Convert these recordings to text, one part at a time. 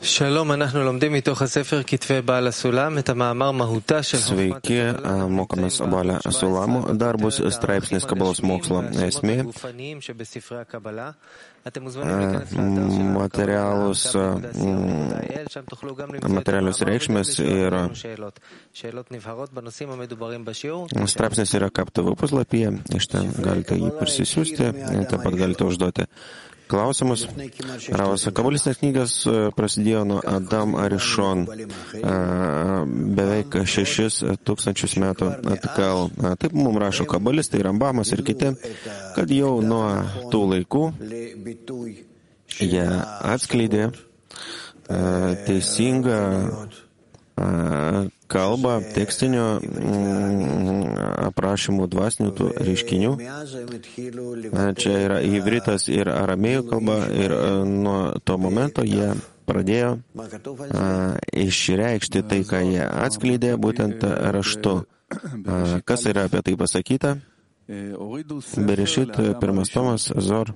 Sveiki, mokomės Balio Sulamo darbus, straipsnis Kabalos mokslo esmė, materialios reikšmės ir straipsnis yra KapTV puslapyje, iš ten galite jį parsisiųsti, taip pat galite užduoti klausimus. Kabalistinės knygas prasidėjo nuo Adam Arishon beveik 6000 metų atgal. Taip mums rašo kabalistai, Rambamas ir kiti, kad jau nuo tų laikų jie atskleidė teisingą kalbą tekstinių aprašymų dvasinių tų reiškinių. Čia yra ivritas ir aramėjų kalba ir nuo to momento jie pradėjo išreikšti tai, ką jie atskleidė, būtent raštu. Kas yra apie tai pasakyta? Berešit, pirmas tomas, Zor,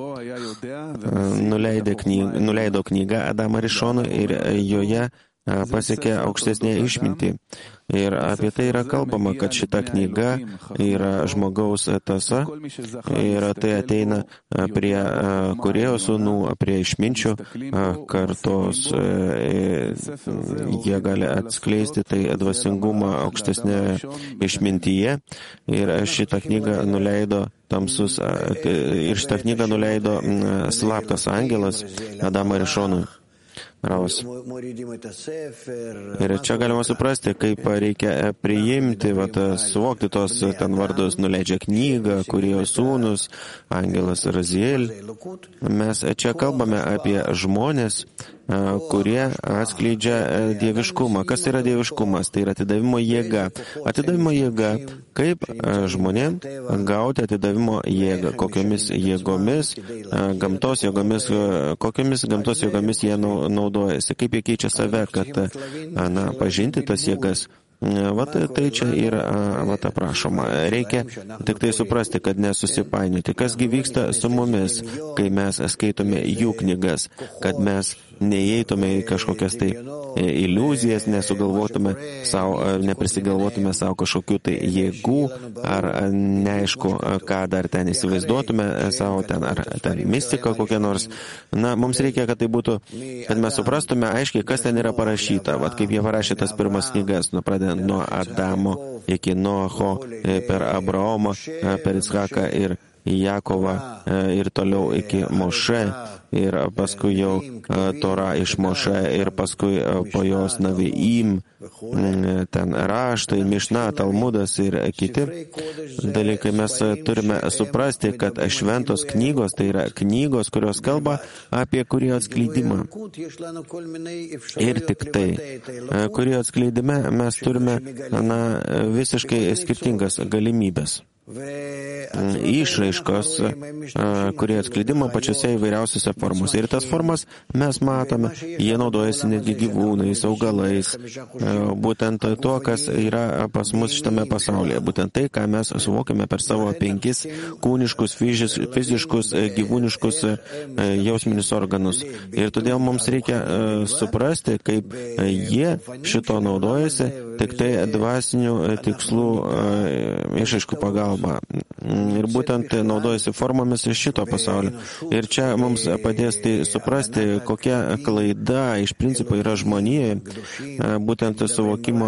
nuleido knygą Adamą Arishonui ir joje pasiekė aukštesnė išmintį. Ir apie tai yra kalbama, kad šita knyga yra žmogaus tąsa ir tai ateina prie kūrėjo sūnų, prie išminčių kartos. Jie gali atskleisti tai dvasingumą aukštesnė išmintyje ir šitą knygą nuleido tamsus, ir šitą knygą nuleido slaptas angelas Adamą Arishonui. Ir čia galima suprasti, kaip reikia priimti, suvokti tos ten vardus, nuleidžia knygą, kūrėjo sūnus, angelas Raziel. Mes čia kalbame apie žmonės, kurie atskleidžia dieviškumą. Kas yra dieviškumas? Tai yra atidavimo jėga. Atidavimo jėga, kaip žmonėm gauti atidavimo jėgą, kokiomis jėgomis, gamtos jėgomis, kokiomis gamtos jėgomis jie naudojasi, kaip jie keičia save, kad pažinti tas jėgas. Tai čia yra aprašoma. Reikia tik tai suprasti, kad nesusipainioti. Kasgi vyksta su mumis, kai mes skaitome jų knygas, kad mes neįeitume į kažkokias tai iliuzijas, neprisigalvotume savo kažkokių tai jėgų, ar neaišku, ką dar ten įsivaizduotume savo ten, ar ten mistika kokia nors. Mums reikia, kad tai būtų, kad mes suprastume aiškiai, kas ten yra parašyta. Kaip jie parašė tas pirmas knygas, pradedant nuo Adamo iki Noacho, per Abraomą, per Ishaką ir Jakovą ir toliau iki Moše ir paskui jau Tora iš Moše ir paskui po jos Naviim, ten raštai, Mišna, Talmudas ir kiti dalykai. Mes turime suprasti, kad šventos knygos tai yra knygos, kurios kalba apie kūrėjo atskleidimą. Ir tik tai, kūrėjo atskleidime mes turime visiškai skirtingas galimybės. Išraiškos, kurie atskleidimo pačiose įvairiausiose formose. Ir tas formas mes matome, jie naudojasi netgi gyvūnais, augalais, būtent to, kas yra pas mus šitame pasaulyje. Būtent tai, ką mes suvokiame per savo 5 kūniškus, fiziškus, gyvūniškus jausminius organus. Ir todėl mums reikia suprasti, kaip jie šito naudojasi, tik tai dvasinių tikslų išraiškų pagalba. Ir būtent naudojasi formomis iš šito pasaulio. Ir čia mums padės tai suprasti, kokia klaida iš principo yra žmonijoje, būtent suvokimo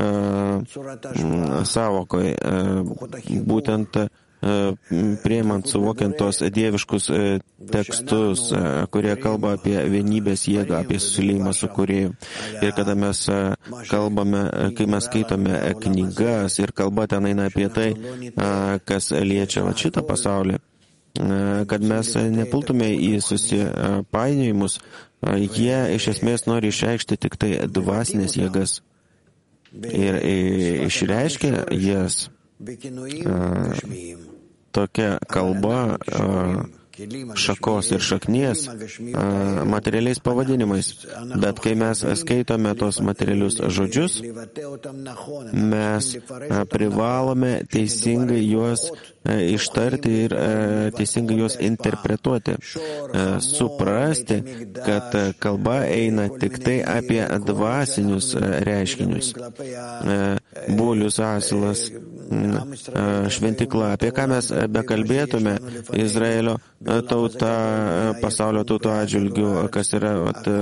savokoje, būtent priimant, suvokiant tos dieviškus tekstus, kurie kalba apie vienybės jėgą, apie susiliejimą su kūrėju. Ir kada mes kalbame, kai mes skaitome knygas ir kalba ten eina apie tai, kas liečia šitą pasaulį, kad mes nepultume į susipainiojimus, jie iš esmės nori išreikšti tik tai dvasinės jėgas. Ir išreiškia jas tokia kalba, šakos ir šaknies materialiais pavadinimais, bet kai mes skaitome tos materialius žodžius, mes privalome teisingai juos ištarti ir teisingai juos interpretuoti, suprasti, kad kalba eina tik tai apie dvasinius reiškinius. Bulius, asilas, šventikla, apie ką mes bekalbėtume, Izraelio tauta, pasaulio tautų atžvilgių, kas yra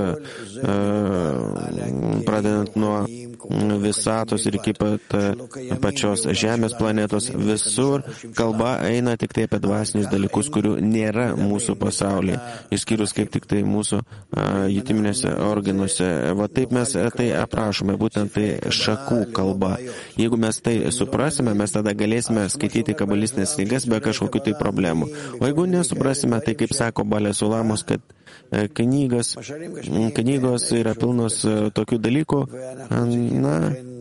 pradedant nuo visatos ir iki pat pačios Žemės planetos, visur kalba eina tik tai apie dvasinius dalykus, kurių nėra mūsų pasaulyje, išskyrus kaip tik tai mūsų jutiminėse organuose. Va taip mes tai aprašome, būtent tai šakų kalba. Jeigu mes tai suprasime, mes tada galėsime skaityti kabalistinės knygas be kažkokių tai problemų. O jeigu nesuprasime, tai kaip sako Balė Sulamos, kad knygos yra pilnos tokių dalykų, na,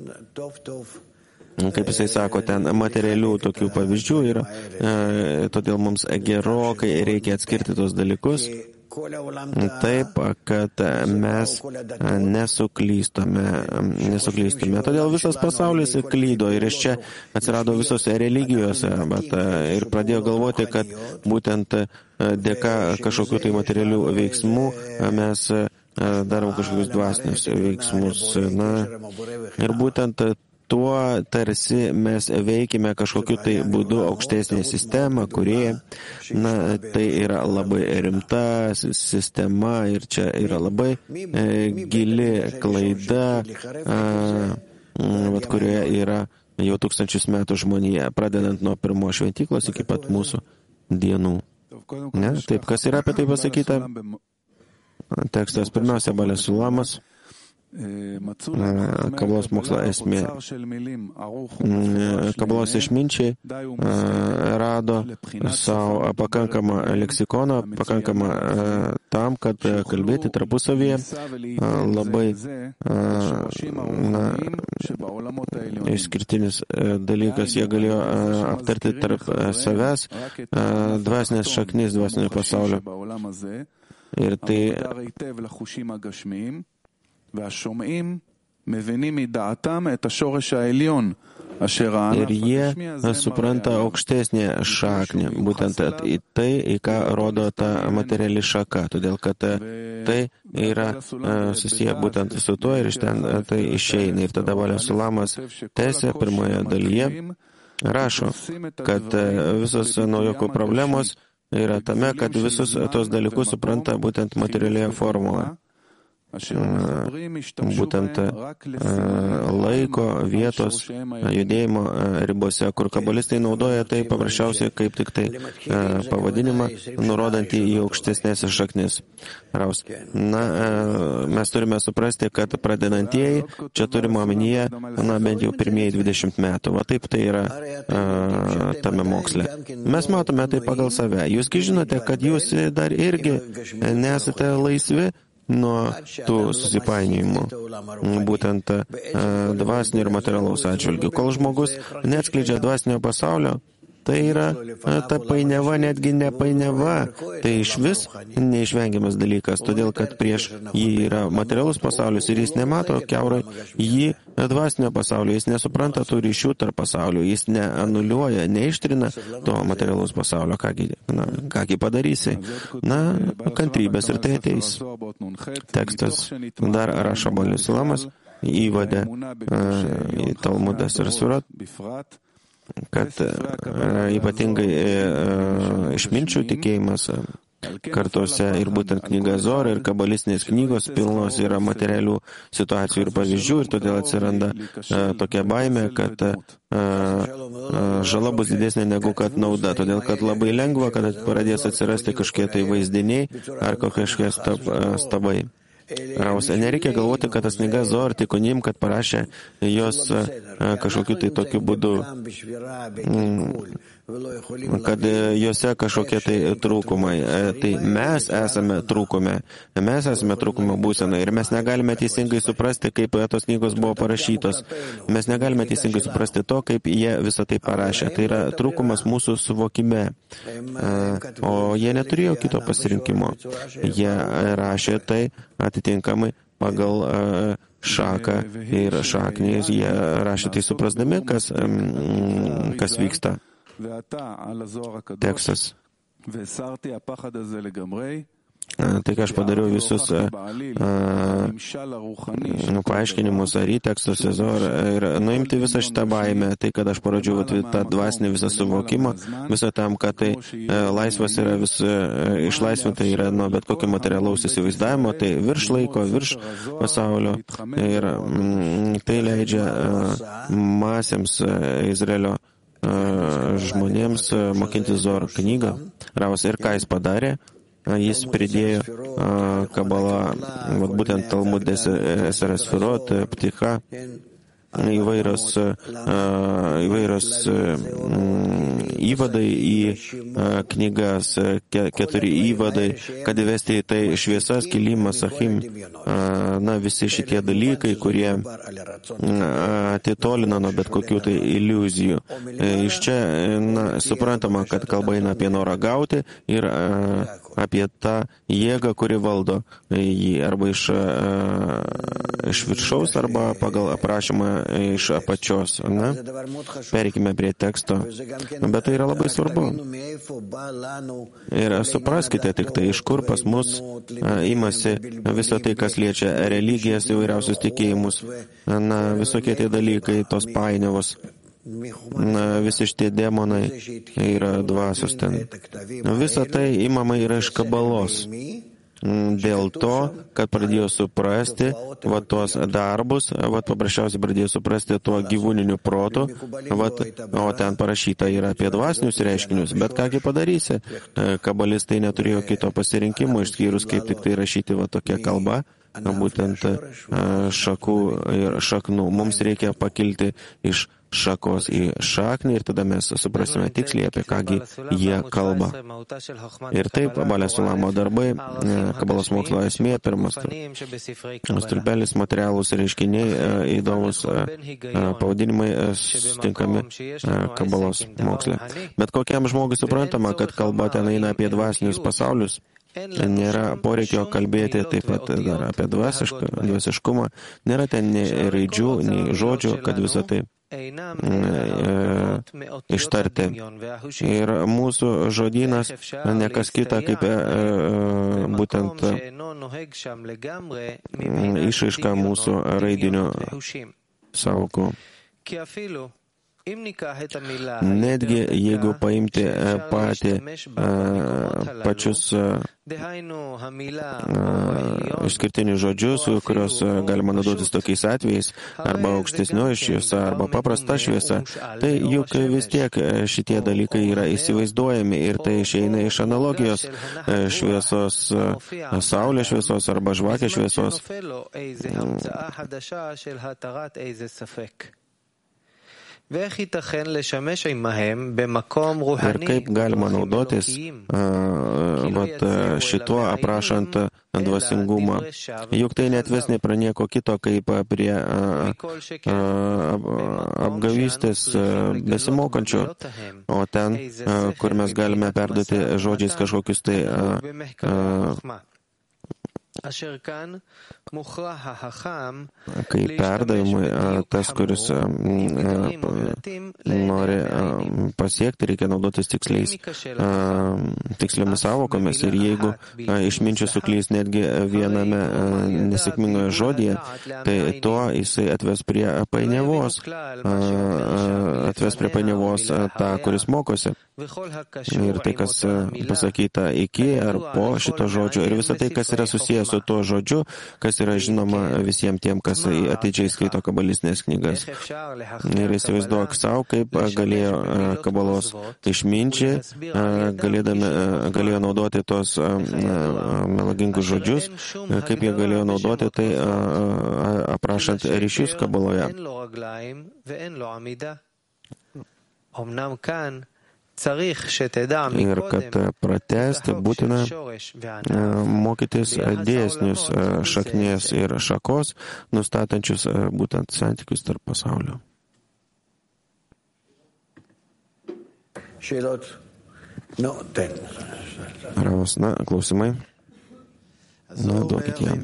kaip jisai sako, ten materialių tokių pavyzdžių yra, todėl mums gerokai reikia atskirti tos dalykus, taip, kad mes nesuklystume. Todėl visas pasaulis klydo ir iš čia atsirado visose religijose, bet ir pradėjo galvoti, kad būtent dėka kažkokių tai materialių veiksmų mes darom kažkokius dvasinius veiksmus. Na, ir būtent tuo tarsi mes veikime kažkokiu tai būdu aukštesnė sistema, kurie, na, tai yra labai rimta sistema ir čia yra labai gili klaida, kurioje yra jau tūkstančius metų žmonija, pradedant nuo pirmos šventyklos iki pat mūsų dienų. Ne? Taip, kas yra apie tai pasakyta? Tekstas pirmiausia, Balė Sulamas. Kabalos mokslo esmė. Kabalos išminčiai rado savo pakankamą leksikoną, pakankamą tam, kad kalbėti tarpusavyje labai išskirtinis dalykas. Jie galėjo aptarti tarp savęs dvasinės šaknis dvasinio pasaulio. Ir tai ir jie supranta aukštesnę šaknį, būtent į tai, į ką rodo ta materiali šaka, todėl kad tai yra susiję būtent su tuo ir iš ten tai išeina. Ir tada Balė Sulamas tęsia pirmoje dalyje, rašo, kad visos naujokų problemos yra tame, kad visus tos dalykus supranta būtent materialioje formoje. Būtent laiko, vietos, judėjimo ribose, kur kabalistai naudoja tai paprasčiausiai kaip tik tai pavadinimą, nurodantį į aukštesnės šaknis. Na, mes turime suprasti, kad pradedantieji, čia turime omenyje, na, bent jau pirmieji 20 metų. Va taip tai yra tame moksle. Mes matome tai pagal save. Jūsgi žinote, kad jūs dar irgi nesate laisvi nuo tų susipainiojimų, būtent dvasinio ir materialaus atžvilgių. Kol žmogus neatskleidžia dvasinio pasaulio, tai yra ta painiava, netgi ne painiava, tai iš vis neišvengiamas dalykas, todėl kad prieš jį yra materialus pasaulis ir jis nemato kiaurai jį dvasinio pasaulio, jis nesupranta tų ryšių tarp pasaulio, jis neanuliuoja, neištrina to materialaus pasaulio, kągi padarysi. Na, kantrybės ir tai ateis. Tekstas dar rašo Balė Sulamas, įvadė į Talmudas ir Surat, kad ypatingai išminčių tikėjimas kartuose ir būtent knyga Zora ir kabalistinės knygos pilnos yra materialių situacijų ir pavyzdžių ir todėl atsiranda tokia baimė, kad žala bus didesnė negu kad nauda, todėl kad labai lengva, kad pradės atsirasti kažkokie tai vaizdiniai ar kažkokie stabai. Raus, nereikia galvoti, kad tas knygas Zohar Tikunim, kad parašė jos kažkokiu tai tokiu būdu, kad jose kažkokie tai trūkumai. Tai mes esame trūkumo būsena ir mes negalime teisingai suprasti, kaip tos knygos buvo parašytos. Mes negalime teisingai suprasti to, kaip jie visą tai parašė. Tai yra trūkumas mūsų suvokime. O jie neturėjo kito pasirinkimo. Jie rašė tai atitinkamai pagal šaką ir šaknys. Jie rašė tai suprasdami, kas vyksta. Tekstas. Tai, ką aš padariau visus paaiškinimus ar įtekstus ir nuimti visą šitą baimę, tai, kad aš parodžiau tą dvasinį visą suvokimą, visą tam, kad tai laisvas yra išlaisvinta yra nuo bet kokio materialaus įsivaizdavimo, tai virš laiko, virš pasaulio ir tai leidžia masėms Izraelio žmonėms mokintis Zohar knygą. Ravas, ir ką jis padarė? Jis pridėjo Kabalą, būtent Talmudės Eseres Firot, Pticha, įvairios įvadai į knygas, 4 įvadai, kad įvesti į tai šviesas, kilimas, achim, visi šitie dalykai, kurie atitolina nuo bet kokių tai iliuzijų. Iš čia suprantama, kad kalba eina apie norą gauti ir apie tą jėgą, kuri valdo jį arba iš viršaus, arba pagal aprašymą iš apačios. Pereikime prie teksto. Bet tai yra labai svarbu. Ir supraskite tik tai, iš kur pas mus imasi viso tai, kas liečia religijas, įvairiausius tikėjimus, visokie tie dalykai, tos painiavos. Visi šitie demonai yra dvasios ten. Visa tai imama yra iš Kabalos. Dėl to, kad pradėjo suprasti tuos darbus, paprasčiausiai pradėjo suprasti tuo gyvūniniu protu, o ten parašyta yra apie dvasinius reiškinius. Bet kągi padarysi? Kabalistai neturėjo kito pasirinkimo, išskyrus kaip tik tai rašyti tokia kalba, būtent šakų ir šaknų. Mums reikia pakilti iš šakos į šaknį ir tada mes suprasime tiksliai, apie kągi jie kalba. Ir taip, Balio Sulamo darbai, Kabalos mokslo esmė, pirmas stulpelis, materialūs reiškiniai, įdomus pavadinimai sutinkami Kabalos moksle. Bet kokiam žmogui suprantama, kad kalba ten eina apie dvasinius pasaulius, nėra poreikio kalbėti taip pat dar apie dvasiškumą, nėra ten nei raidžių, nei žodžių, kad visą tai ištarti. Ir mūsų žodynas nekas kita kaip būtent išraiška mūsų raidinių sąvokų. Netgi jeigu paimti pačius išskirtinius žodžius, kurios galima naudotis tokiais atvejais, arba aukštesnioji šviesa, arba paprasta šviesa, tai juk vis tiek šitie dalykai yra įsivaizduojami ir tai išeina iš analogijos šviesos, saulės šviesos arba žvakės šviesos. Ir kaip galima naudotis šituo aprašant dvasingumą. Juk tai netves nei prie nieko kito, kaip prie apgavystės besimokančių. O ten, kur mes galime perduoti žodžiais kažkokius tai kai perdavimui tas, kuris nori pasiekti, reikia naudotis tiksliomis sąvokomis. Ir jeigu išminčius suklys netgi viename nesėkmingoje žodyje, tai to jisai atves prie painiavos, tą, kuris mokosi. Ir tai, kas pasakyta iki ar po šito žodžio, ir visa tai, kas yra susijęs su tuo žodžiu, kas yra žinoma visiems tiem, kas atidžiai skaito kabalistinės knygas. Ir įsivaizduok savo, kaip galėjo kabalos išminčiai, galėjo naudoti tos melagingus žodžius, kaip jie galėjo naudoti tai aprašant ryšius kabaloje. Ir kad pratęsti būtina mokytis dėsnius šaknies ir šakos, nustatančius būtent santykius tarp pasaulio. Ravas, klausimai? Duokit jam.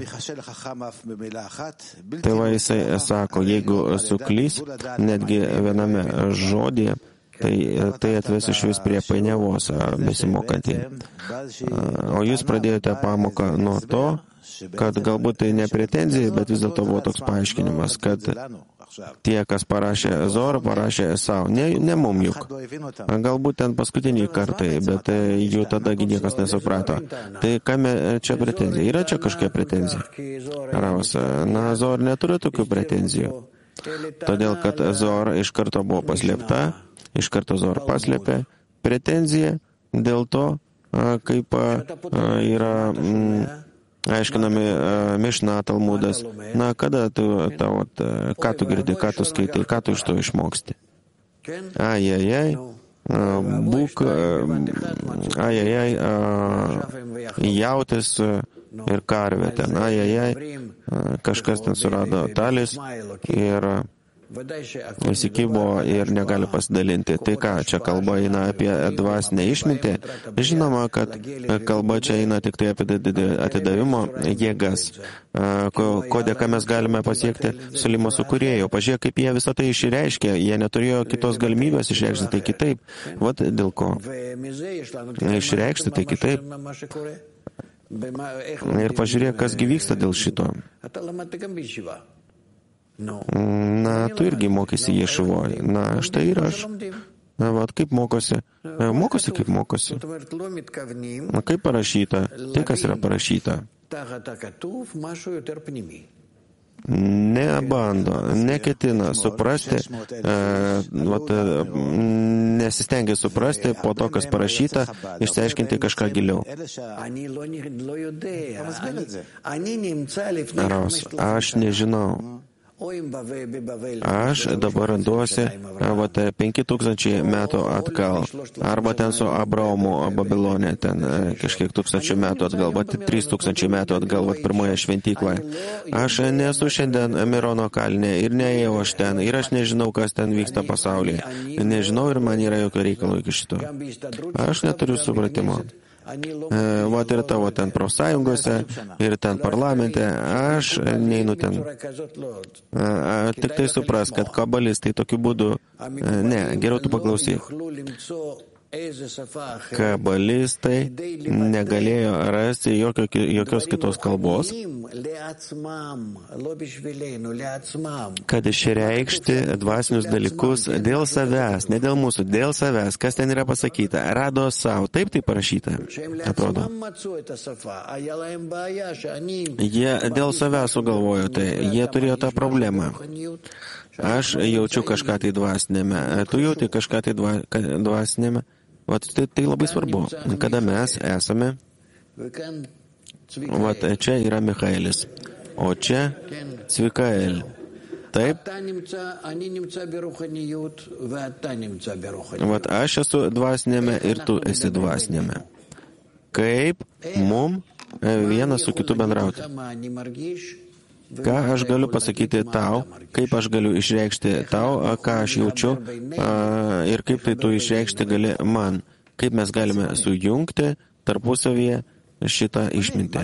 Tai va jisai sako, jeigu suklys netgi viename žodyje, tai atves iš vis prie painiavos besimokantį. O jūs pradėjote pamoką nuo to, kad galbūt tai ne pretenzija, bet vis dėlto buvo toks paaiškinimas, kad tie, kas parašė Zorą, parašė savo. Ne mum juk. Galbūt ten paskutiniai kartai, bet jų tadagi niekas nesuprato. Tai kame čia pretenzija? Yra čia kažkokia pretenzija? Ravas, Zor neturi tokių pretenzijų. Todėl, kad Zor iš karto buvo paslėpta, iš karto Zor paslėpė pretenzija dėl to, kaip yra aiškinami Mišna, Talmudas. Kada ką tu girdi, ką tu skaitai, ką tu iš to išmoksti? Būk, jautis ir karvė ten, kažkas ten surado talis ir įsikibo ir negali pasidalinti. Tai ką, čia kalba eina apie dvasinę išmintį? Žinoma, kad kalba čia eina tik tai apie atidavimo jėgas. Ko dėka mes galime pasiekti sulimo su kūrėju. Pažiūrėk, kaip jie visą tai išreiškė. Jie neturėjo kitos galimybės išreikšti tai kitaip. Vat dėl ko. Išreikšti tai kitaip. Ir pažiūrėk, kasgi vyksta dėl šito. Tu irgi mokysi Ješivoj. Štai ir aš. Vat kaip mokosi. Mokosi kaip mokosi. Kaip parašyta. Tai, kas yra parašyta. Nebando, neketina suprasti, nesistengia suprasti po to, kas parašyta, išsiaiškinti kažką giliau. Aš nežinau. Aš dabar randuosi 5000 metų atgal, arba ten su Abraomu Babilone, ten kažkiek tūkstančių metų atgal, 3000 metų atgal, pirmoje šventykloje. Aš nesu šiandien Mirono kalne ir neėjau aš ten, ir aš nežinau, kas ten vyksta pasaulyje. Nežinau ir man yra jokio reikalo iki šito. Aš neturiu supratimo. Vat ir tavo ten profsąjungose, ir ten parlamente, aš neinu ten. Tik tai supras, kad kabalistai tokiu būdu, geriau tu paklausyk. Kabalistai negalėjo rasti jokios kitos kalbos, kad išreikšti dvasinius dalykus dėl savęs, ne dėl mūsų, dėl savęs. Kas ten yra pasakyta? Rado savo. Taip tai parašyta, atrodo. Jie dėl savęs sugalvojo tai. Jie turėjo tą problemą. Aš jaučiu kažką tai dvasinėme. Tu jauti kažką tai dvasinėme. Tai labai svarbu, kada mes esame, čia yra Michaelis, o čia Cvikael. Taip? Aš esu dvasinėme ir tu esi dvasinėme. Kaip mum vienas su kitu bendrauti? Ką aš galiu pasakyti tau, kaip aš galiu išreikšti tau, ką aš jaučiu ir kaip tai tu išreikšti gali man. Kaip mes galime sujungti tarpusavyje šitą išmintį.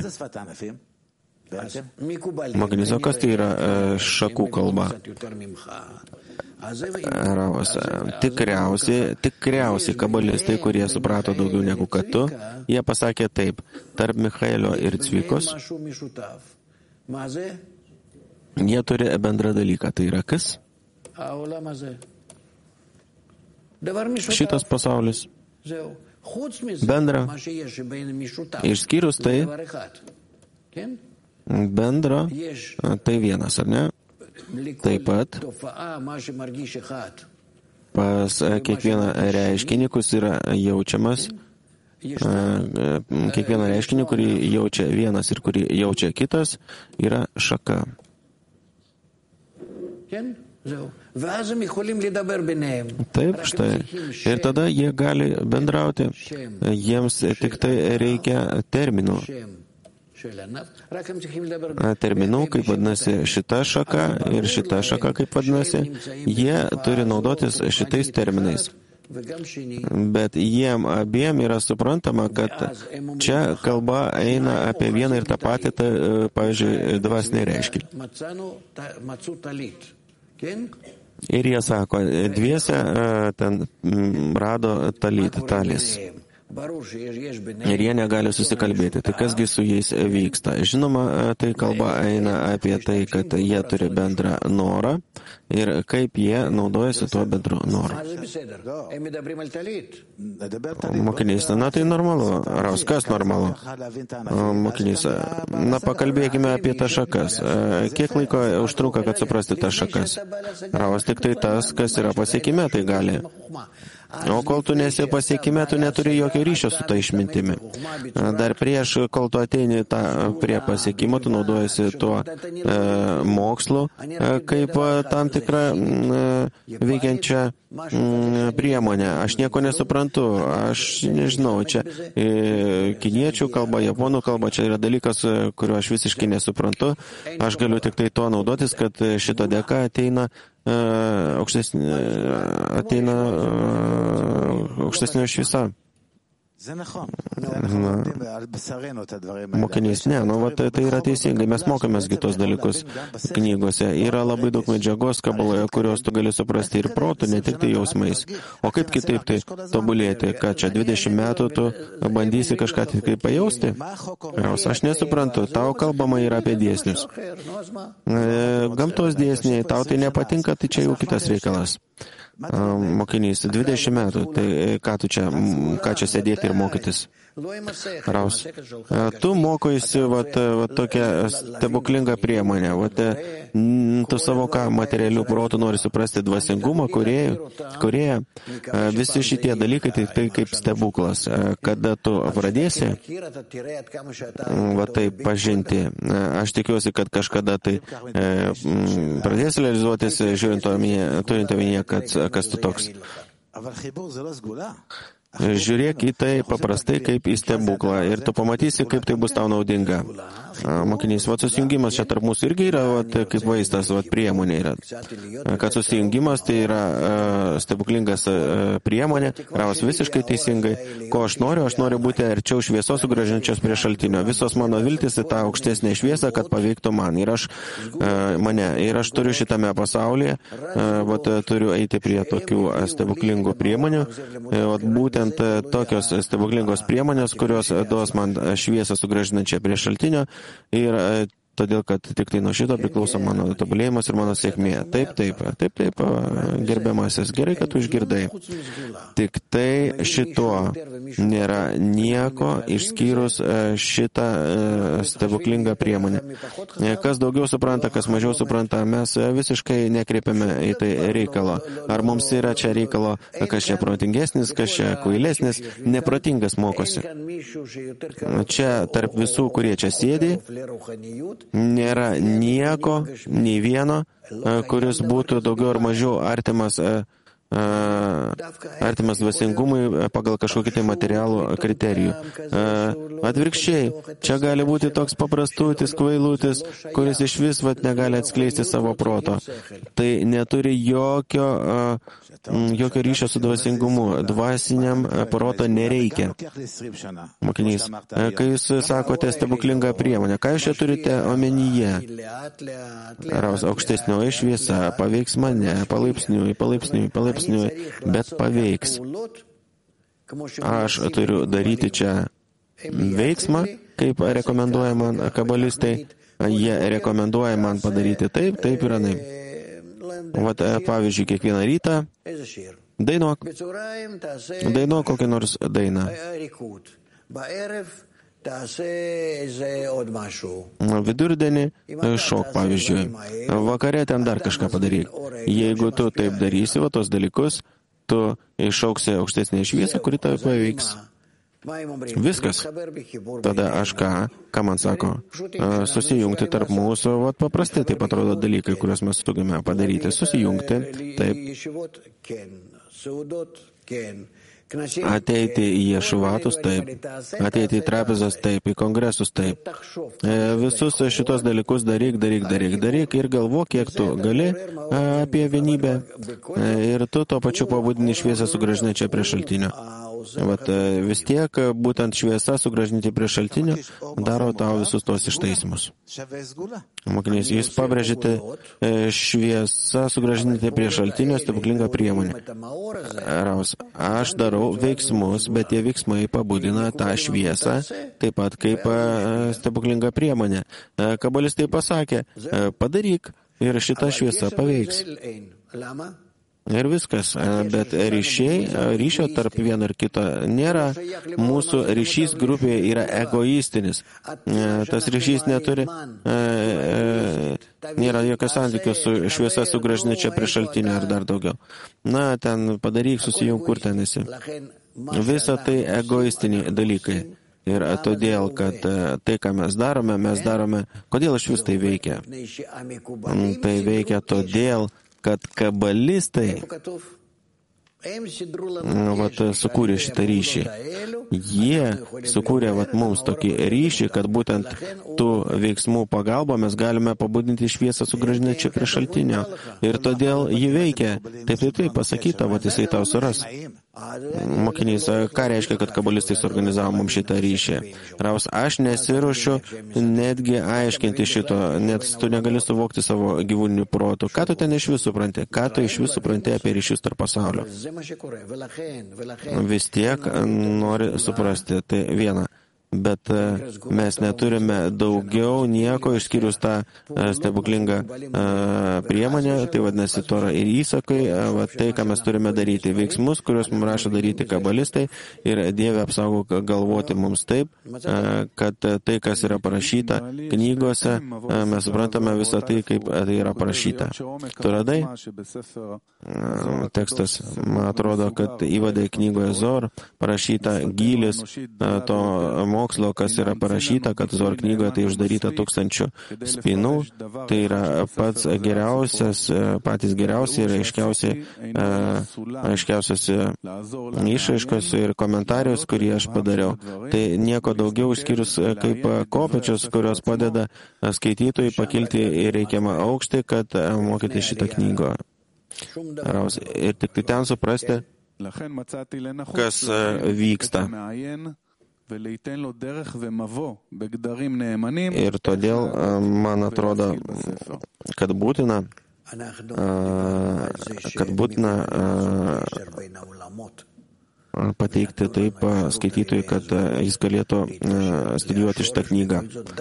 Magnizo, kas tai yra šakų kalba? Ravas, tikriausiai kabalistai, kurie suprato daugiau negu kad tu, jie pasakė taip, tarp Michaelio ir Cvikos, jie turi bendrą dalyką. Tai yra kas? Šitas pasaulis. Bendra. Išskyrus tai, bendro, tai vienas, ar ne? Taip pat pas kiekvieną reiškinį, kuris yra jaučiamas, kiekvieną reiškinį, kurį jaučia vienas ir kurį jaučia kitas, yra šaka. Taip, štai. Ir tada jie gali bendrauti. Jiems tik tai reikia terminų. Terminų, kaip vadinasi šita šaka ir šita šaka, kaip vadinasi, jie turi naudotis šitais terminais. Bet jiem abiem yra suprantama, kad čia kalba eina apie vieną ir tą patį, pavyzdžiui, dvasinį reiškinį. Ir jie sako, dviese ten rado talis. Ir jie negali susikalbėti. Tai kasgi su jais vyksta? Žinoma, tai kalba eina apie tai, kad jie turi bendrą norą ir kaip jie naudojasi tuo bendru noru. Mokinys, na tai normalu. Raus, kas normalu? Mokinys, na pakalbėkime apie tas šakas. Kiek laiko užtruka, kad suprasti tas šakas? Raus, tik tai tas, kas yra pasiekime, tai gali. O kol tu nesi pasiekime, tu neturi jokio ryšio su ta išmintimi. Dar prieš, kol tu ateini prie pasiekimo, tu naudojasi tuo mokslu kaip tam tikrą veikiančią priemonę. Aš nieko nesuprantu, aš nežinau, čia kiniečių kalba, japonų kalba, čia yra dalykas, kurio aš visiškai nesuprantu. Aš galiu tik tai tuo naudotis, kad šito dėka ateina aukštesnio šviesa. Mokinys, ne, tai yra teisingai, mes mokomės kitos dalykus knygose. Yra labai daug medžiagos kabaloje, kurios tu gali suprasti ir protu, ne tik tai jausmais. O kaip kitaip tai tobulėti, kad čia 20 metų tu bandysi kažką tik tai pajausti? Aš nesuprantu, tau kalbama yra apie dėsnius. Gamtos dėsniai, tau tai nepatinka, tai čia jau kitas reikalas. Mokinys, 20 metų, tai ką čia sėdėti ir mokytis? Raus. Tu mokoisi tokią stebuklingą priemonę. Tu savo materialių protų nori suprasti dvasingumą, kurėją. Visi šitie dalykai tai kaip stebuklas. Kada tu pradėsi tai pažinti, aš tikiuosi, kad kažkada tai pradėsi realizuotis, turint omenyje, kas tu toks. Žiūrėk į tai paprastai kaip į stebuklą ir tu pamatysi, kaip tai bus tau naudinga. Mokinys, susijungimas čia tarp mūsų irgi yra kaip vaizdas, priemonė yra. Kad susijungimas tai yra stebuklingas priemonė, Ravas visiškai teisingai. Ko aš noriu būti arčiau šviesos sugrąžinčios prie šaltinio. Visos mano viltis į tą aukštesnę šviesą, kad paveiktų man. Ir aš turiu šitame pasaulyje, turiu eiti prie tokių stebuklingų priemonių. Būtent tokios stebuklingos priemonės, kurios duos man šviesą sugrąžinančią prie šaltinio. Ir todėl, kad tik tai nuo šito priklauso mano tobulėjimas ir mano sėkmė. Taip, gerbiamasis, gerai, kad tu išgirdai. Tik tai šito nėra nieko išskyrus šitą stebuklingą priemonę. Kas daugiau supranta, kas mažiau supranta, mes visiškai nekreipiame į tai reikalo. Ar mums yra čia reikalo, kas čia protingesnis, kas čia kvailesnis, neprotingas mokosi. Čia tarp visų, kurie čia sėdi, nėra nieko, nei vieno, kuris būtų daugiau ar mažiau artimas dvasingumui pagal kažkokį tai materialų kriterijų. Atvirkščiai, čia gali būti toks paprastutis, kvailutis, kuris iš vis negali atskleisti savo proto. Tai neturi jokio ryšio su dvasingumu. Dvasiniam proto nereikia. Mokinys, kai jūs sakote stebuklingą priemonę, ką jūs čia turite omenyje? Aukštesnioji šviesa paveiks mane palaipsniui, bet paveiks. Aš turiu daryti čia veiksmą, kaip rekomenduoja man kabalistai. Jie rekomenduoja man padaryti taip ir anaip. Pavyzdžiui, kiekvieną rytą dainuok kokią nors dainą. Vidurdienį šok, pavyzdžiui. Vakare ten dar kažką padaryk. Jeigu tu taip darysi, va tos dalykus, tu išauksi aukštesnė šviesą, kuri tave paveiks. Viskas. Tada aš ką man sako? Susijungti tarp mūsų, vat paprastai taip atrodo dalykai, kuriuos mes turime padaryti. Susijungti, taip. Ateiti į ješuvatus, taip. Ateiti į trapezas, taip. Į kongresus, taip. Visus šitos dalykus daryk ir galvok, kiek tu gali apie vienybę. Ir tu tuo pačiu pabudini šviesą sugrąžinai čia prie šaltinio. Vat vis tiek būtent šviesa sugrąžinti prie šaltinio daro tau visus tos ištaisimus. Mokinys, jūs pabrėžite šviesa sugrąžinti prie šaltinio stebuklingą priemonę. Raus, aš darau veiksmus, bet tie veiksmai pabudina tą šviesą, taip pat kaip stebuklingą priemonę. Kabalistai pasakė, padaryk ir šita šviesa paveiks. Ir viskas, bet ryšio tarp vieno ir kito nėra. Mūsų ryšys grupėje yra egoistinis. Tas ryšys nėra jokio santykio su šviesa sugrąžinti čia prie šaltinio ar dar daugiau. Na, ten padaryk, susijung, kur ten esi. Visa tai egoistiniai dalykai. Ir todėl, kad tai, ką mes darome, kodėl iš vis tai veikia? Tai veikia todėl, kad kabalistai sukūrė šitą ryšį. Jie sukūrė mums tokį ryšį, kad būtent tų veiksmų pagalba mes galime pabudinti šviesą sugrąžinę čia prie šaltinio. Ir todėl jį veikia. Taip, pasakyta, jisai tau suras. Mokinys, ką reiškia, kad kabalistai suorganizavo mums šitą ryšį? Raus, aš nesiruošiu netgi aiškinti šito, net tu negali suvokti savo gyvūninių protų. Ką tu ten iš vis supranti? Ką tu iš vis supranti apie ryšius tarp pasaulio? Vis tiek nori suprasti. Tai viena. Bet mes neturime daugiau nieko išskyrus tą stebuklingą priemonę, tai vadinasi Tora ir įsakai, tai, ką mes turime daryti, veiksmus, kuriuos mums rašo daryti kabalistai ir Dieve apsaugok galvoti mums taip, kad tai, kas yra parašyta knygose, mes suprantame visą tai, kaip tai yra parašyta. Tu radai? Tekstas, man atrodo, kad įvadai knygoje Zor parašyta gylis to mokslo, kas yra parašyta, kad Zor knygoje tai uždaryta 1000 spynų, tai yra patys geriausi ir aiškiausios išraiškos ir komentarius, kurį aš padariau. Tai nieko daugiau išskyrus kaip kopečius, kurios padeda skaitytojai pakilti į reikiamą aukštį, kad mokyti šitą knygą. Ir tik tai ten suprasti, kas vyksta. Ir todėl man atrodo, kad būtina pateikti taip skaitytojui, kad jis galėtų studijuoti šitą knygą.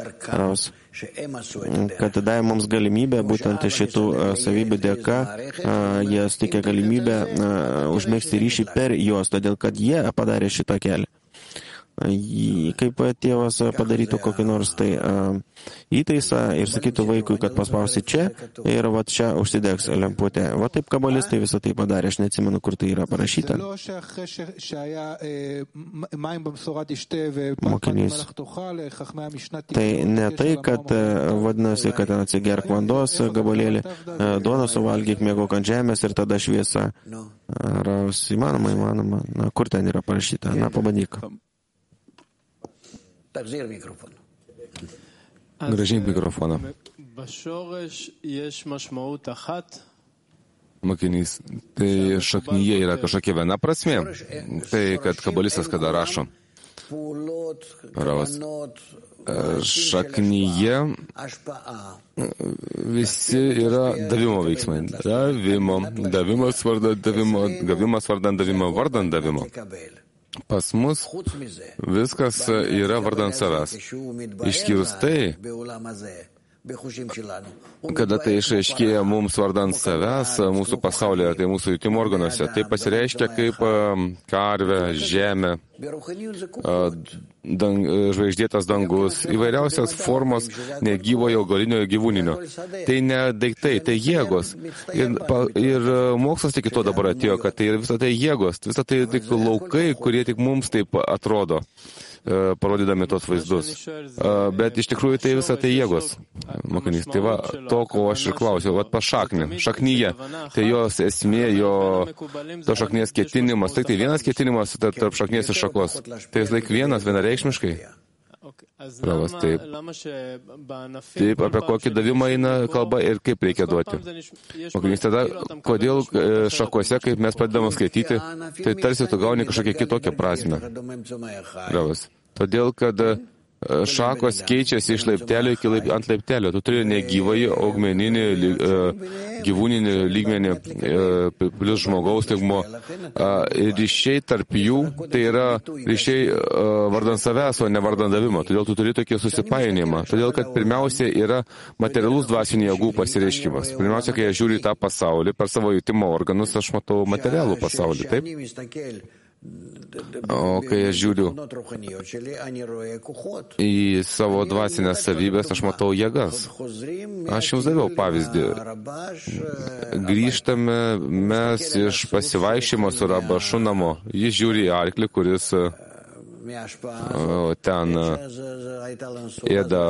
Kad davė mums galimybę, būtent šitų savybių dėka, jie suteikė galimybę užmėgsti ryšį per juos, todėl kad jie padarė šitą kelią. Kaip tėvas padarytų kokį nors tai įtaisą ir sakytų vaikui, kad paspausi čia ir čia užsidegs lemputė. Taip kabalistai visą tai padarė, aš neatsimenu, kur tai yra parašyta. Mokinys. Tai ne tai, kad vadinasi, kad ten atsigerk vandos gabalėlį, duoną suvalgyk, mėgok ant žemės ir tada šviesa. Ar įmanoma? Na, kur ten yra parašyta? Na, pabandyk. Grąžink mikrofoną. Mokinys, tai šaknyje yra kažkokia viena prasmė. Tai, kad kabalistas kada rašo. Šaknyje visi yra davimo veiksmai. Davimas vardan davimo, vardan davimo. Pas mus viskas yra vardan savęs. Išskyrus tai, kada tai išaiškėja mums vardant savęs, mūsų pasaulyje, tai mūsų jutimo organuose, tai pasireiškia kaip karvė, žemė, žvaigždėtas dangus, įvairiausios formos negyvojo, augalinio, gyvūninio. Tai ne daiktai, tai jėgos. Ir mokslas tik to dabar atėjo, kad tai visą tai jėgos, visą tai tik laukai, kurie tik mums taip atrodo, parodydami tos vaizdus. Bet iš tikrųjų tai visą tai jėgos. Mokinys, tai va, to, ko aš ir klausiau, va, pašaknė, šaknyje, tai jos esmė, to šaknies ketinimas, tai vienas ketinimas tarp šaknies ir šakos. Tai vis laik vienas, vienareikšmiškai. Pravas, taip. Taip, apie kokį davimą eina kalba ir kaip reikia duoti. Mokinys, tada, kodėl šakose, kaip mes pradedame skaityti, tai tarsi tu gauni kažkokią kitokią prasmę. Pravas. Todėl, kad šakos keičiasi iš laiptelio ant laiptelio. Tu turi negyvąjį, augmeninį, gyvūninį lygmenį, plus žmogaus lygmo. Ryšiai tarp jų, tai yra ryšiai vardant savęs, o ne vardant davimo. Todėl tu turi tokį susipainimą. Todėl, kad pirmiausia yra materialus dvasinių jėgų pasireiškimas. Pirmiausia, kai aš žiūriu į tą pasaulį, per savo jutimo organus, aš matau materialų pasaulį. Taip? O kai aš žiūriu į savo dvasinės savybės, aš matau jėgas. Aš jums daviau pavyzdį. Grįžtame mes iš pasivaikščiojimo su Rabašu namo. Jis žiūri į arklį, kuris ten ėda,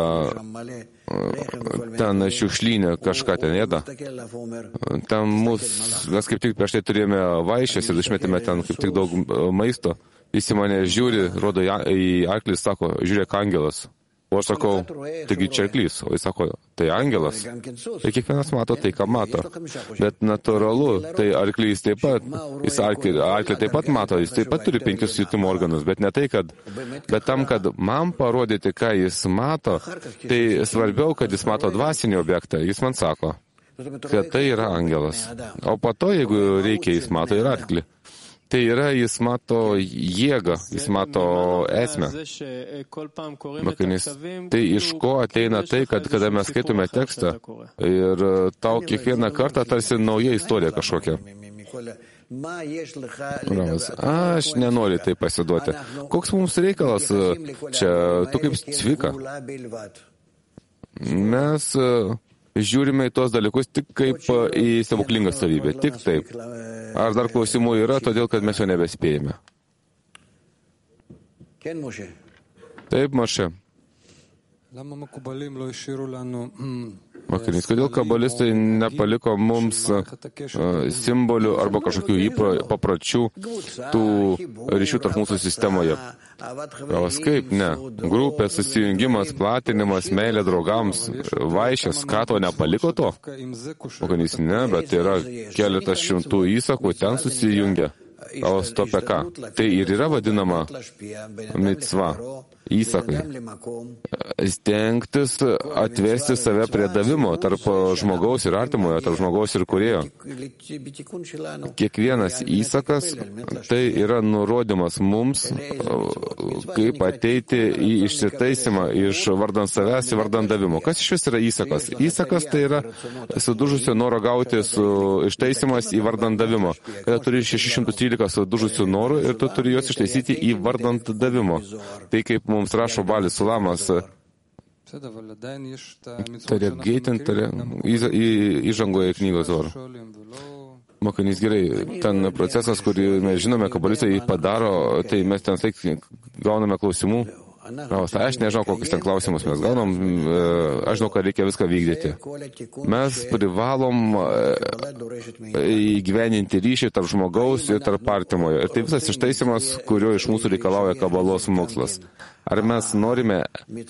ten šiukšlynė kažką ten ėda. Ten mes kaip tik prieš tai turėjome vaišės ir išmetėme ten kaip tik daug maisto. Jis į mane žiūri, rodo į arklį, sako, žiūrėk, angelas. O aš sakau, taigi čia arklys. O jis sako, tai angelas. Ir kiekvienas mato tai, ką mato. Bet natūralu, tai arklys taip pat, jis arklį taip pat mato, jis taip pat turi 5 jutimo organus. Bet ne tai, bet tam, kad man parodyti, ką jis mato, tai svarbiau, kad jis mato dvasinį objektą. Jis man sako, kad tai yra angelas. O po to, jeigu reikia, jis mato ir arklį. Tai yra, jis mato jėgą, jis mato esmę. Mokinys, tai iš ko ateina tai, kad kada mes skaitome tekstą ir tau kiekvieną kartą tarsi nauja istorija kažkokia. Aš nenoriu tai pasiduoti. Koks mums reikalas čia, tu kaip Cvika? Mes žiūrime į tos dalykus tik kaip į stebuklingą savybę. Tik taip. Ar dar klausimų yra, todėl kad mes jo nebespėjame? Taip, Moše. Mokinys, kodėl kabalistai nepaliko mums simbolių arba kažkokių papročių tų ryšių tarp mūsų sistemoje? Pravas, kaip ne? Grupė, susijungimas, platinimas, meilė draugams, vaišės, ką to nepaliko to? Mokinys, ne, bet yra keletas šimtų įsakų, ten susijungia. O stop ką? Tai ir yra vadinama micva. Įsakai. Stengtis atvesti save prie davimo tarp žmogaus ir artimojo, tarp žmogaus ir kūrėjo. Kiekvienas įsakas tai yra nurodymas mums, kaip ateiti į išsitaisimą iš vardant savęs į vardant davimo. Kas iš vis yra įsakas? Įsakas tai yra sudužusio noro gauti ištaisimas į vardant davimo. Kada turi 613 sudužusių norų ir tu turi juos ištaisyti į vardant davimo. Tai kaip mums rašo Balis Sulamas, įžangoje knygos Zohar. Mokinys, gerai, ten procesas, kurį mes žinome, kabalistai padaro, tai mes ten gauname klausimų. Aš nežinau, kokius ten klausimus mes gaunam, aš žinau, kad reikia viską vykdyti. Mes privalom įgyveninti ryšį tarp žmogaus ir tarp artimojo. Ir tai visas ištaisimas, kurio iš mūsų reikalauja kabalos mokslas. Ar mes norime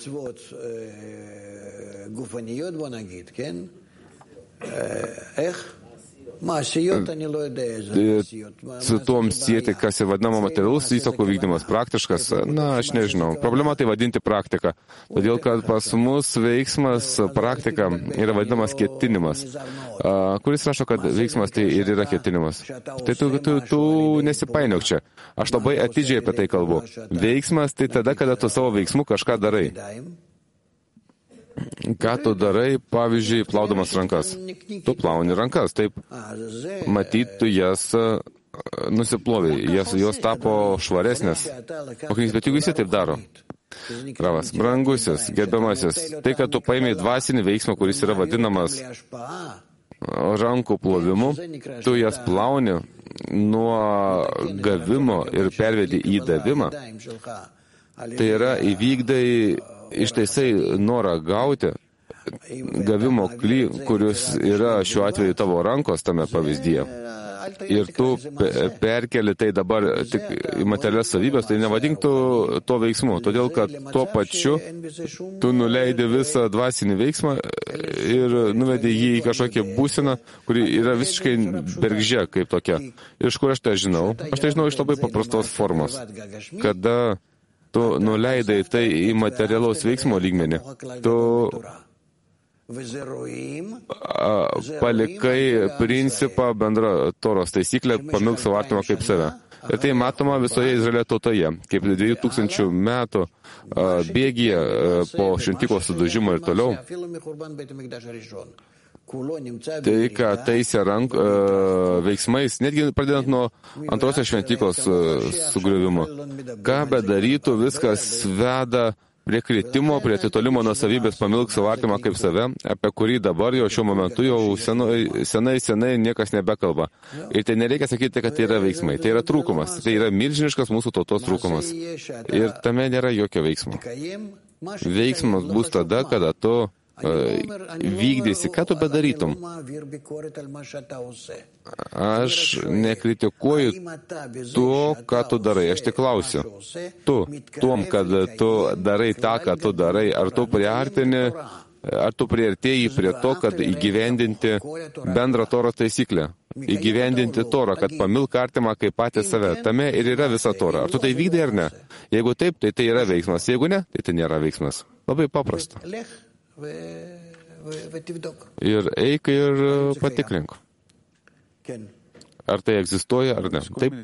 su tuom sieti, kas ir vadinama materialus įsakų vykdymas, praktiškas, na, aš nežinau. Problema tai vadinti praktiką. Todėl, kad pas mus veiksmas, praktika yra vadinamas ketinimas. Kuris rašo, kad veiksmas tai ir yra ketinimas. Tai tu nesipainiok čia. Aš labai atidžiai apie tai kalbu. Veiksmas tai tada, kada tu savo veiksmu kažką darai. Ką tu darai, pavyzdžiui, plaudamas rankas? Tu plauni rankas, taip. Matyt, tu jas nusiplovai, jos tapo švaresnės. Mokinys, bet juk visi taip daro. Ravas, brangusis, gerbiamasis, tai, kad tu paėmė dvasinį veiksmą, kuris yra vadinamas rankų plovimu, tu jas plauni nuo gavimo ir pervedi į davimą. Tai yra įvykdai, ištaisai norą gauti gavimo kuris yra šiuo atveju tavo rankos tame pavyzdyje. Ir tu perkeli tai dabar tik į materialias savybės, tai nevadink to veiksmu, todėl kad tuo pačiu tu nuleidi visą dvasinį veiksmą ir nuvedi jį į kažkokią būseną, kuri yra visiškai bergždžia kaip tokia. Ir iš kur aš tai žinau? Aš tai žinau iš labai paprastos formos. Kada tu nuleidai tai į materialaus veiksmo lygmenį, tu palikai principą bendrą Toros taisyklę, pamilk savo artimą kaip save. Ir tai matoma visoje Izraelio tautoje, kaip 2000 metų bėgyje po šventyklos sudužimo ir toliau. Tai, ką taisė veiksmais, netgi pradedant nuo antrosios šventyklos sugriuvimo. Ką bedarytų, viskas veda prie kritimo, prie atitolimo nuo savybės pamilk savo artimą kaip save, apie kurį dabar jau šiuo momentu jau senai niekas nebekalba. Ir tai nereikia sakyti, kad tai yra veiksmai. Tai yra trūkumas. Tai yra milžiniškas mūsų tautos trūkumas. Ir tame nėra jokio veiksmo. Veiksmas bus tada, kada tu vykdysi, ką tu bedarytum. Aš nekritikuoju to, ką tu darai, aš tik klausiu. Tuom, kad tu darai tą, ką tu darai, ar tu priartėjai prie to, kad įgyvendinti bendrą Toros taisyklę. Įgyvendinti Torą, kad pamilk artimą kaip patį save. Tame ir yra visa Tora. Ar tu tai vykdai ar ne? Jeigu taip, tai yra veiksmas. Jeigu ne, tai nėra veiksmas. Labai paprasta. Ir eik ir patikrink. Ar tai egzistuoja ar ne? Taip.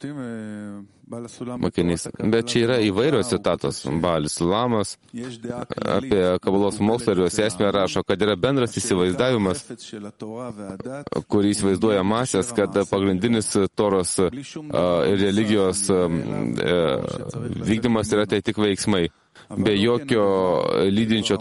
Mokinys. Bet čia yra įvairios citatos. Balis Lamas apie kabalos mokslą ir jos esmę rašo, kad yra bendras įsivaizdavimas, kurį įsivaizduoja masės, kad pagrindinis Toros ir religijos vykdymas yra tai tik veiksmai. Be jokio lydinčio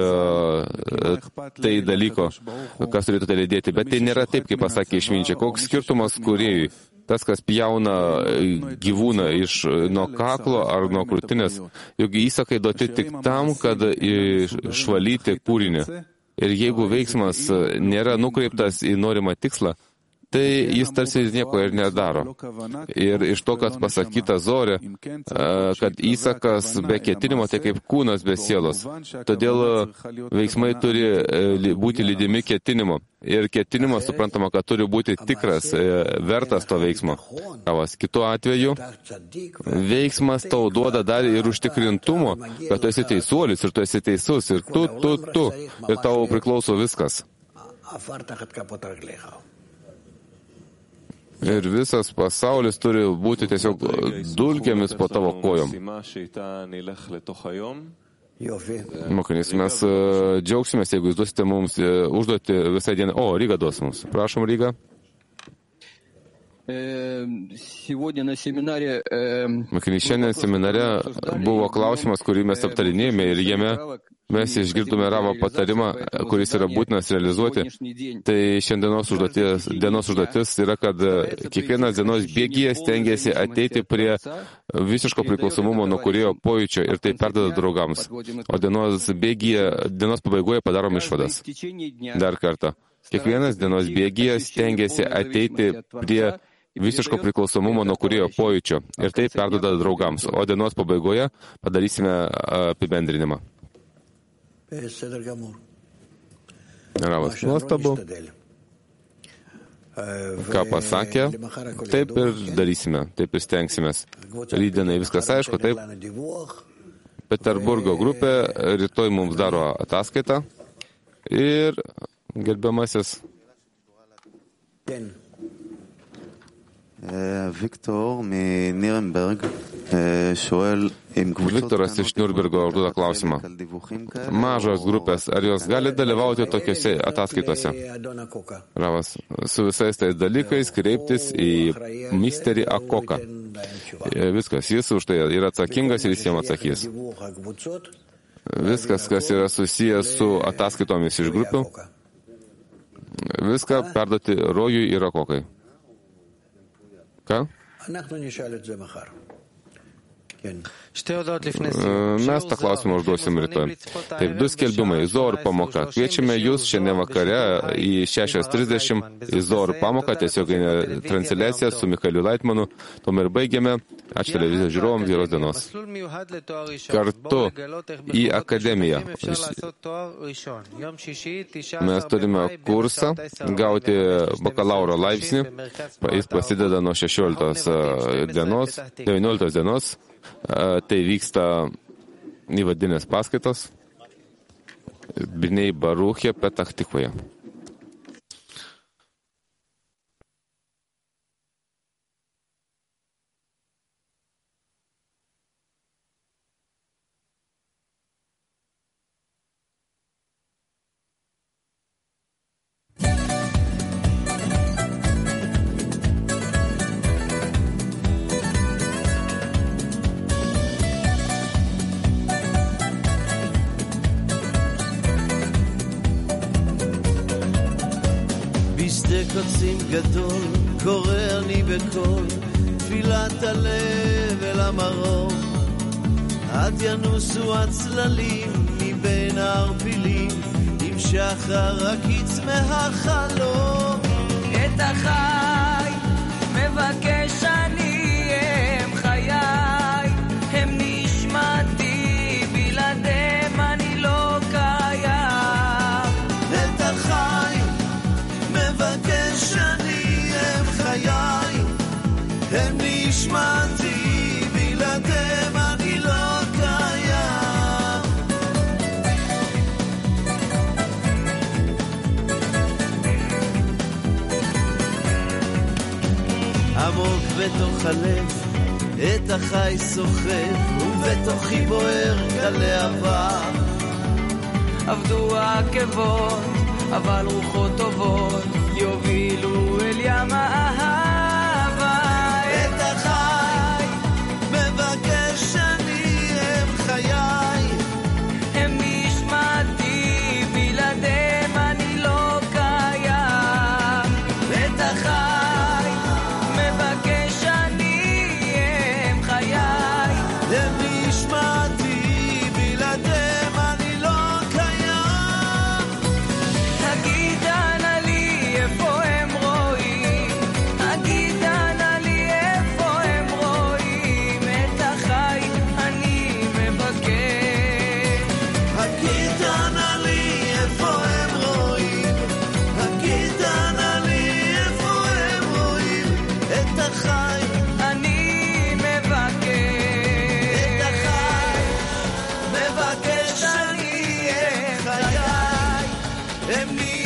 tai dalyko, kas turėtų tai lydėti. Bet tai nėra taip, kaip pasakė išminčiai. Koks skirtumas kūrėjui? Tas, kas pjauna gyvūną nuo kaklo ar nuo krūtinės, juk įsakai duoti tik tam, kad išvalyti kūrinį. Ir jeigu veiksmas nėra nukreiptas į norimą tikslą, tai jis tarsi nieko ir nedaro. Ir iš to, kas pasakyta Zorė, kad įsakas be ketinimo tai kaip kūnas be sielos. Todėl veiksmai turi būti lydimi ketinimo. Ir ketinimas, suprantama, kad turi būti tikras, vertas to veiksmo. Kitu atveju, veiksmas tau duoda dar ir užtikrintumo, kad tu esi teisuolis ir tu esi teisus ir tu. Ir tau priklauso viskas. Ir visas pasaulis turi būti tiesiog dulkėmis po tavo kojom. Mokinys, mes džiaugsimės, jeigu jūs duosite mums užduoti visą dieną. O, Ryga duos mums. Prašom, Ryga. Mokinys, šiandien seminare buvo klausimas, kurį mes aptarinėjome ir jame mes išgirdome Ravo patarimą, kuris yra būtinas realizuoti. Tai šiandienos užduotis yra, kad kiekvienas dienos bėgyje stengiasi ateiti prie visiško priklausomumo nuo kūrėjo pojūčio ir tai perdada draugams. O dienos pabaigoje padarom išvadas. Dar kartą. Kiekvienas dienos bėgyje stengiasi ateiti prie visiško priklausomumo nuo kūrėjo pojūčio ir tai perduoda draugams. O dienos pabaigoje padarysime apibendrinimą. Ravas, nuostabu. Ką pasakė, taip ir darysime, taip ir stengsimės. Rytdienai viskas aišku, taip. Peterburgo grupė rytoj mums daro ataskaitą ir gerbiamasis. Viktor, Nirenberg. Viktoras iš Niurbergo užduoda klausimą. Mažos grupės, ar jos gali dalyvauti tokiuose ataskaitose? Ravas, su visais tais dalykais kreiptis į misterį Akoką. Viskas, jis už tai yra atsakingas ir jis jam atsakys. Viskas, kas yra susijęs su ataskaitomis iš grupių, viską perduoti Rojui ir Akokai. Ką? Mes tą klausimą užduosim rytoj. Taip, 2 skelbimai. Zohar pamoka. Kviečiame jūs šiandien vakare į 6:30 į Zohar pamoką, tiesioginę transliaciją su Michaeliu Leitmanu. Tuom ir baigiame. Ačiū televizijos žiūrovams, geros dienos. Kartu į akademiją. Mes turime kursą gauti bakalauro laipsnį. Jis prasideda nuo 16 dienos, 19 dienos. Tai vyksta įvadinės paskaitos Bnei Baruche Petach Tikvoje. קוצים גדול, קורא אני בקול, תפילת הלב אל המרום. עד ינוסו הצללים מבין הערפילים, עם שחר הקיץ מהחלום. את החי מבקש אני, הם חיי, הם נשמתי, בלעדיהם אני לא קיים. את החי מבקש אני, הם חיי, הם נשמתי, בלעדיהם אני לא קיים. עמוק בתוך הלב את החי סוחף, ובתוכי בוער כלהבה. עבדו העקבות אבל רוחות טובות יובילו אל ים האהבה. את החי מבקש אני, הם חיי, הם נשמתי, בלעדיהם אני לא קיים. את החי מבקש אני, הם חיי, הם נשמתי, בלעדיהם אני לא קיים. תגיד אנא לי איפה הם רואים, תגיד אנא לי איפה הם רואים, את החי אני מבקש. הגיד אנא לי איפה הם רואים, הגיד אנא לי איפה הם רואים, את החי אני מבקש. את החי מבקש אני, הם חיי, הם